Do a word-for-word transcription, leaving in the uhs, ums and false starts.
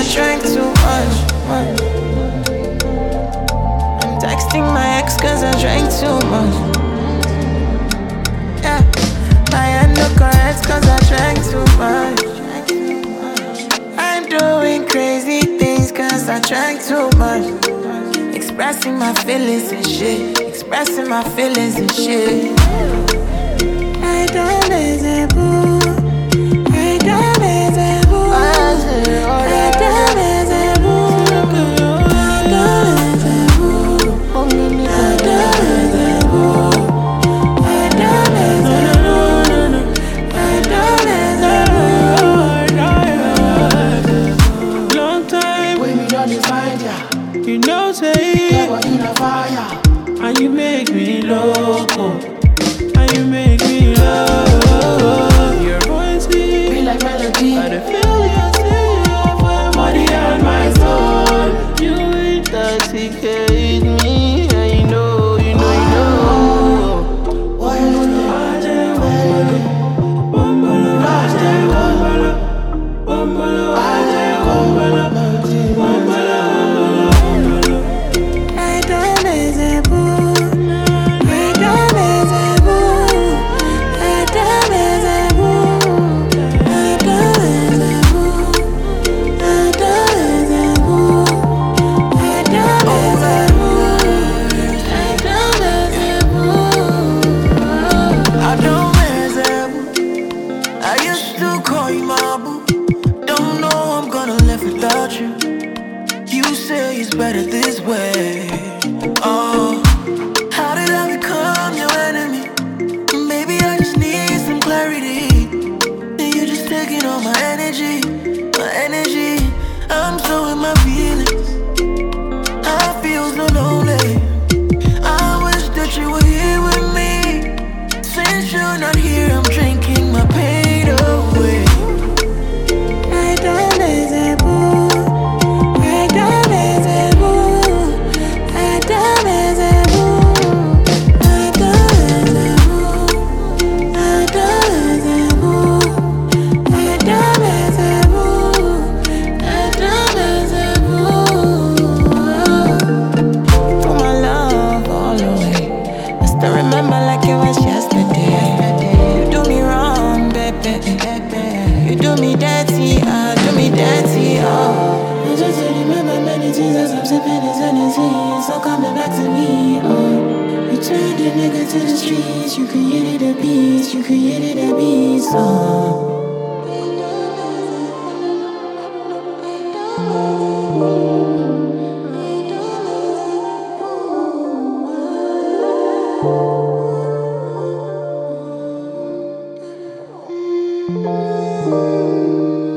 drank too much. I'm texting my ex cause I drank too much. Yeah, my hand no correct cause I drank too much. I'm doing crazy things cause I drank too much. Expressing my feelings and shit. Expressing my feelings and shit. I don't listen, boo. I don't listen, boo. I don't listen, boo. I don't listen, boo. I don't listen, boo. I don't listen, boo. I don't listen, boo. Long time when we done this find ya. You know say Never in a fire. and you make me loco. And you make me love your voice Be like melody. I feel you say for your body and my soul. You intoxicate me and you know, you know, you know. Why you know? You say it's better this way. Oh, how did I become your enemy? Maybe I just need some clarity. And you're just taking all my energy, my energy. I'm so in my feelings. I feel so lonely. I wish that you were here with me. Since you're not here, I'm drinking my pain away. I don't listen, boo. Remember like it was yesterday. You do me wrong, baby. You do me dirty, uh, do me dirty, oh. I just remember many things as I'm sipping this energy. It's all coming back to me, oh. You turned a nigga to the streets. You created a beast, you created a beast, oh. Thank you.